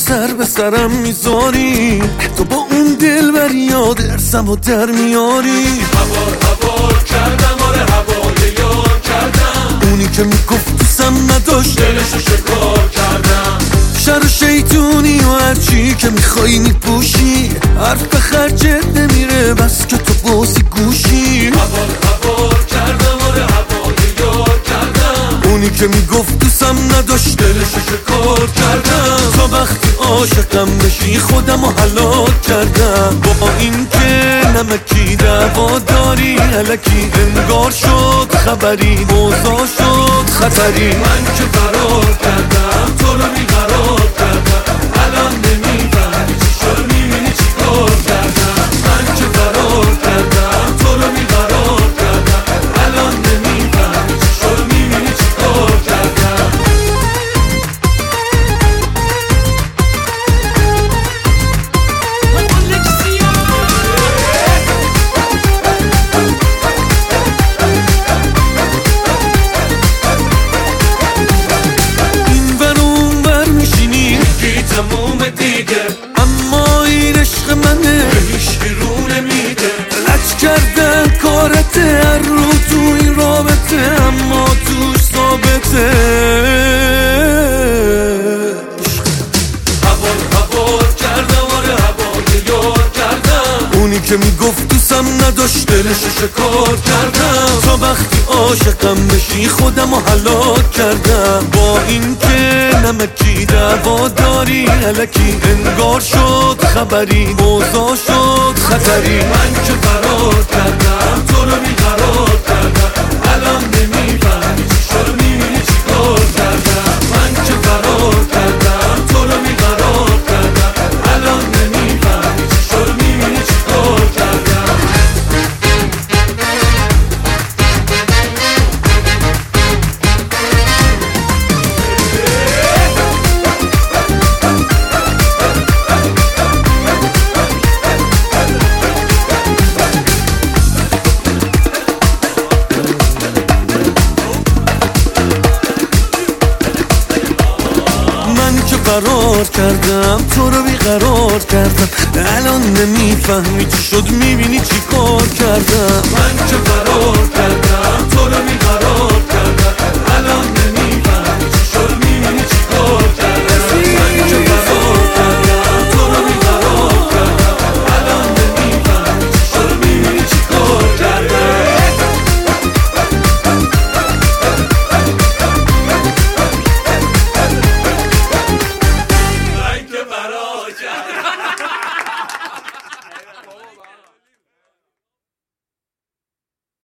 سر به سرم میذاری، تو با اون دل بر یاد ارسم و در میاری. هوار کردم، آره هوای یار کردم، اونی که میگفت دوستم نداشت دلشو شکار کردم. شر و شیطونی و هرچی که میخوایی میپوشی، حرف به خرجت نمیره بس که تو بازی گوشی. هوار کردم، آره هوای یار کردم، اونی که میگفت دوستم نداشت دلشو شکار کردم. تا وقتی عاشقم بشی خودم رو هلاک کردم. با این که نمکی دعوا داری، الکی انگار شد خبری، اوضاع شد خطری. من که فرار کردم، تو رو بیقرار کردم، الان نمیفهمی چی شد، میبینی چی کار کردم. من که فرار کردم، تو رو بیقرار کردم، الان نمیفهمی چی شد، میبینی چی کار کردم. اما این عشق منه هیچکی رو نمیده، لج کردن کارته، هر رو تو این رابطه اما توش ثابته. هوار کردم، آره هوای یار کردم، اونی که میگفت دوستم نداشت دلشو شکار کردم. تا وقتی عاشقم بشی خودم رو هلاک کردم. با این که نمکی دعوا داری، الکی انگار شد خبری، اوضاع شد خطری. من که فرار کردم، تو رو بیقرار کردم، الان نمیفهمی چی شد، میبینی چی کار کردم. من که فرار کردم، تو رو بیقرار کردم، الان نمیفهمی چی شد، میبینی چی کار کردم. فرار کردم، تو رو بیقرار کردم، الان نمیفهمی چی شد، میبینی چی کار کردم. من که فرار